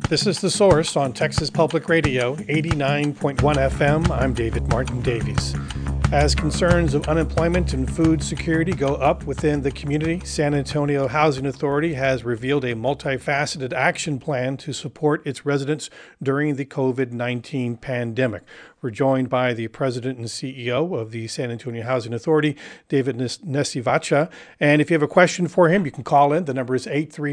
This is The Source on Texas Public Radio, 89.1 FM. I'm David Martin Davies. As concerns of unemployment and food security go up within the community, San Antonio Housing Authority has revealed a multifaceted action plan to support its residents during the COVID-19 pandemic. We're joined by the president and CEO of the San Antonio Housing Authority, David Nesivacha. And if you have a question for him, you can call in. The number is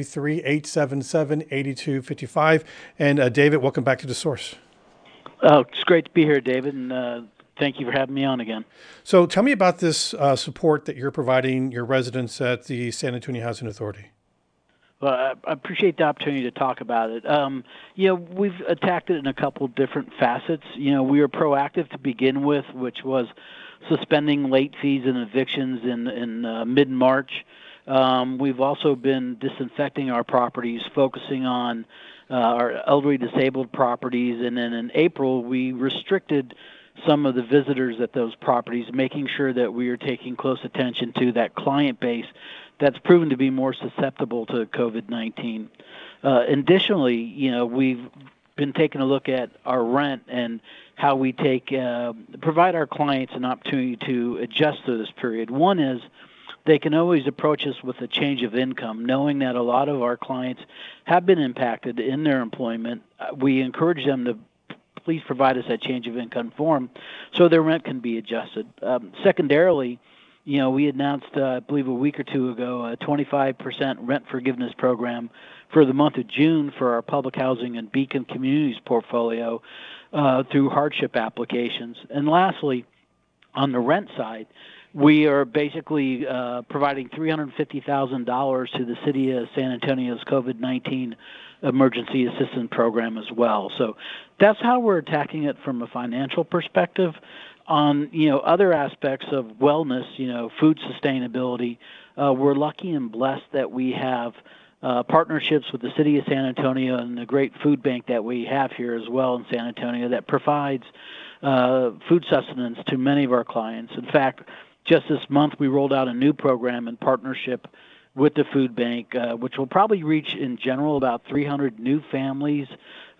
833-877-8255. And David, welcome back to The Source. Oh, it's great to be here, David, and thank you for having me on again. So tell me about this support that you're providing your residents at the San Antonio Housing Authority. Well, I appreciate the opportunity to talk about it. We've attacked it in a couple different facets. We were proactive to begin with, which was suspending late fees and evictions in mid-March. We've also been disinfecting our properties, focusing on our elderly disabled properties, and then in April we restricted some of the visitors at those properties, making sure that we are taking close attention to that client base that's proven to be more susceptible to COVID-19. Additionally, we've been taking a look at our rent and how we provide our clients an opportunity to adjust through this period. One is they can always approach us with a change of income, knowing that a lot of our clients have been impacted in their employment. We encourage them to please provide us that change of income form so their rent can be adjusted. Secondarily, we announced, I believe a week or two ago, a 25% rent forgiveness program for the month of June for our public housing and Beacon Communities portfolio through hardship applications. And lastly, on the rent side, we are basically providing $350,000 to the city of San Antonio's COVID-19 emergency assistance program as well. So that's how we're attacking it from a financial perspective. On other aspects of wellness, food sustainability, we're lucky and blessed that we have partnerships with the city of San Antonio and the great food bank that we have here as well in San Antonio that provides food sustenance to many of our clients. In fact, just this month we rolled out a new program in partnership with the food bank, which will probably reach in general about 300 new families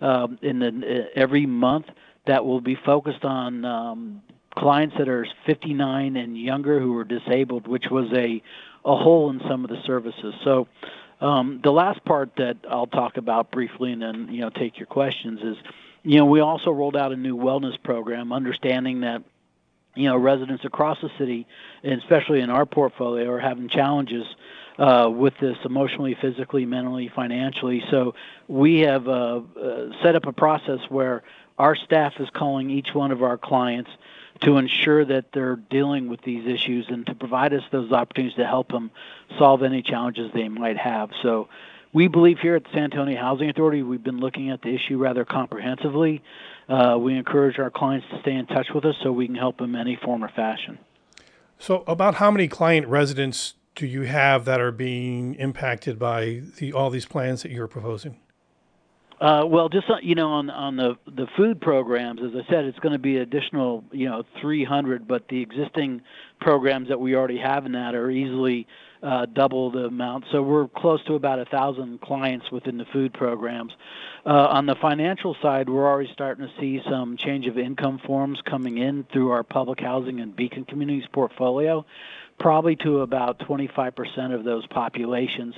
every month that will be focused on clients that are 59 and younger who are disabled, which was a hole in some of the services. So the last part that I'll talk about briefly and then take your questions is, we also rolled out a new wellness program, understanding that residents across the city, and especially in our portfolio, are having challenges with this emotionally, physically, mentally, financially. So we have set up a process where our staff is calling each one of our clients to ensure that they're dealing with these issues and to provide us those opportunities to help them solve any challenges they might have. So we believe here at the San Antonio Housing Authority, we've been looking at the issue rather comprehensively. We encourage our clients to stay in touch with us so we can help them in any form or fashion. So about how many client residents do you have that are being impacted by all these plans that you're proposing? Well, just on the food programs, as I said, it's going to be additional 300, but the existing programs that we already have in that are easily double the amount. So we're close to about 1,000 clients within the food programs. On the financial side, we're already starting to see some change of income forms coming in through our public housing and Beacon Communities portfolio, probably to about 25% of those populations.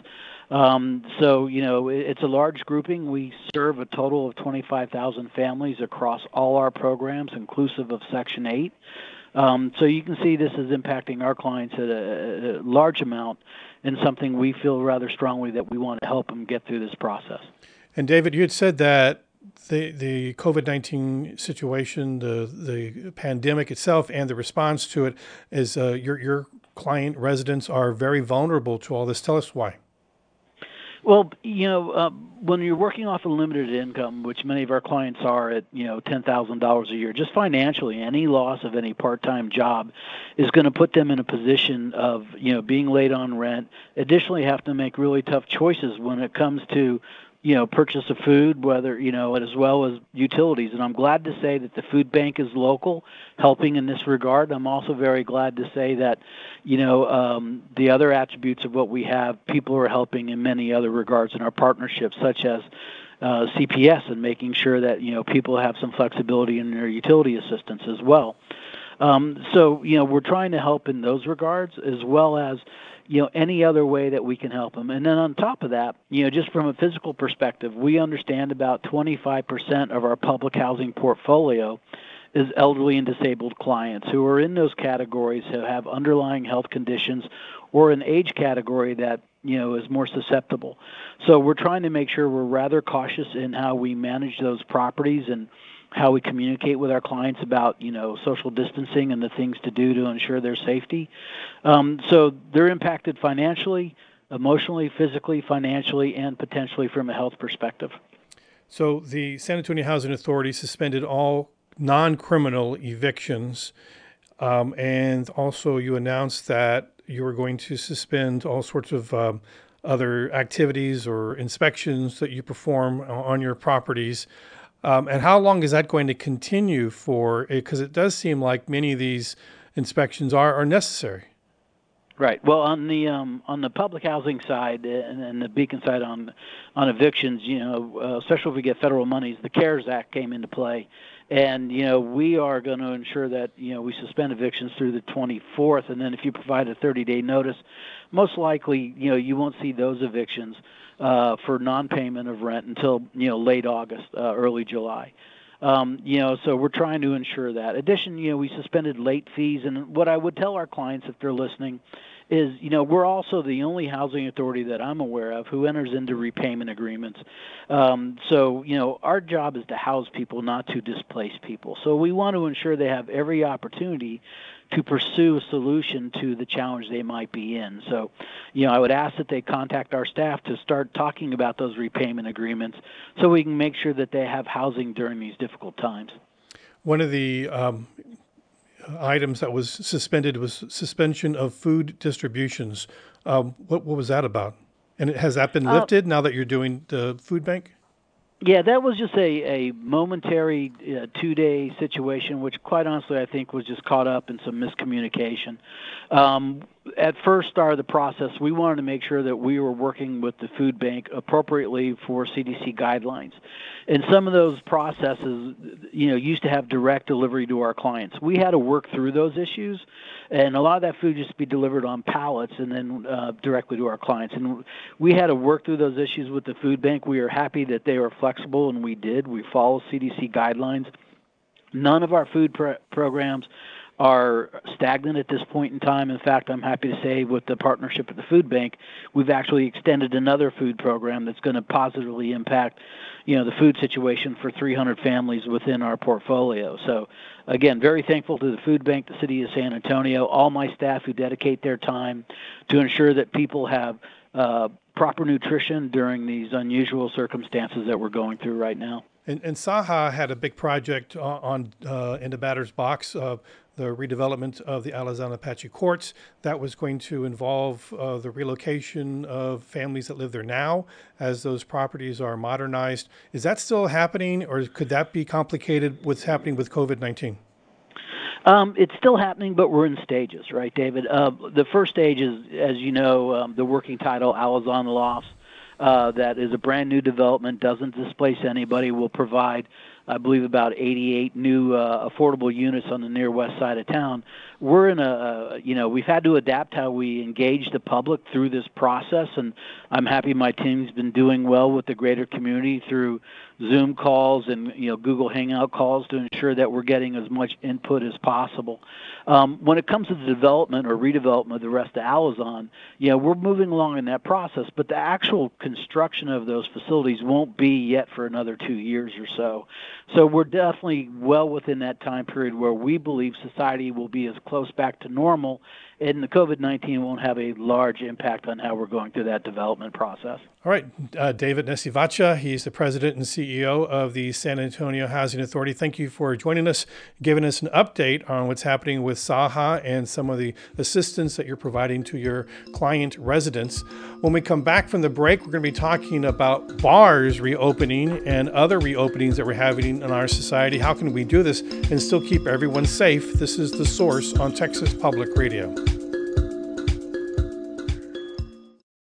It's a large grouping. We serve a total of 25,000 families across all our programs, inclusive of Section 8. So you can see this is impacting our clients at a large amount and something we feel rather strongly that we want to help them get through this process. And David, you had said that the COVID-19 situation, the pandemic itself and the response to it is your client residents are very vulnerable to all this. Tell us why. Well, when you're working off a limited income, which many of our clients are at, $10,000 a year, just financially, any loss of any part-time job is going to put them in a position of, being late on rent. Additionally, have to make really tough choices when it comes to purchase of food, whether, as well as utilities. And I'm glad to say that the food bank is local, helping in this regard. I'm also very glad to say that, the other attributes of what we have, people are helping in many other regards in our partnerships, such as CPS, and making sure that, people have some flexibility in their utility assistance as well. So, we're trying to help in those regards, as well as, any other way that we can help them. And then on top of that, just from a physical perspective, we understand about 25% of our public housing portfolio is elderly and disabled clients who are in those categories, who have underlying health conditions or an age category that, is more susceptible. So we're trying to make sure we're rather cautious in how we manage those properties and how we communicate with our clients about, social distancing and the things to do to ensure their safety. So they're impacted financially, emotionally, physically, financially, and potentially from a health perspective. So the San Antonio Housing Authority suspended all non-criminal evictions, and also you announced that you were going to suspend all sorts of other activities or inspections that you perform on your properties. And how long is that going to continue for? Because it does seem like many of these inspections are necessary. Right. Well, on the public housing side and the Beacon side on evictions, especially if we get federal monies, the CARES Act came into play, and we are going to ensure that we suspend evictions through the 24th, and then if you provide a 30-day notice, most likely you won't see those evictions for non-payment of rent until late August, early July. So we're trying to ensure that. In addition, we suspended late fees, and what I would tell our clients if they're listening is, we're also the only housing authority that I'm aware of who enters into repayment agreements. So, our job is to house people, not to displace people. So we want to ensure they have every opportunity to pursue a solution to the challenge they might be in. So, I would ask that they contact our staff to start talking about those repayment agreements so we can make sure that they have housing during these difficult times. One of the items that was suspended was suspension of food distributions. What was that about? And has that been lifted now that you're doing the food bank? Yeah, that was just a momentary 2-day situation, which quite honestly I think was just caught up in some miscommunication. At first start of the process, we wanted to make sure that we were working with the food bank appropriately for CDC guidelines. And some of those processes, used to have direct delivery to our clients. We had to work through those issues, and a lot of that food used to be delivered on pallets and then directly to our clients. And we had to work through those issues with the food bank. We are happy that they were flexible, and we did. We follow CDC guidelines. None of our food programs are stagnant at this point in time. In fact, I'm happy to say with the partnership with the food bank, we've actually extended another food program that's going to positively impact, the food situation for 300 families within our portfolio. So, again, very thankful to the food bank, the city of San Antonio, all my staff who dedicate their time to ensure that people have proper nutrition during these unusual circumstances that we're going through right now. And Saha had a big project in the batter's box, the redevelopment of the Alazan Apache courts. That was going to involve the relocation of families that live there now as those properties are modernized. Is that still happening, or could that be complicated what's happening with COVID-19? It's still happening, but we're in stages, right, David? The first stage is, as you know, the working title, Alazan Lofts. That is a brand new development, doesn't displace anybody, will provide, I believe, about 88 new affordable units on the near west side of town. We're in we've had to adapt how we engage the public through this process, and I'm happy my team's been doing well with the greater community through Zoom calls and Google Hangout calls to ensure that we're getting as much input as possible. When it comes to the development or redevelopment of the rest of Alazan, we're moving along in that process, but the actual construction of those facilities won't be yet for another 2 years or so. So we're definitely well within that time period where we believe society will be as close back to normal and the COVID-19 won't have a large impact on how we're going through that development process. All right, David Nesivacha, he's the president and CEO of the San Antonio Housing Authority. Thank you for joining us, giving us an update on what's happening with Saha and some of the assistance that you're providing to your client residents. When we come back from the break, we're going to be talking about bars reopening and other reopenings that we're having in our society. How can we do this and still keep everyone safe? This is The Source on Texas Public Radio.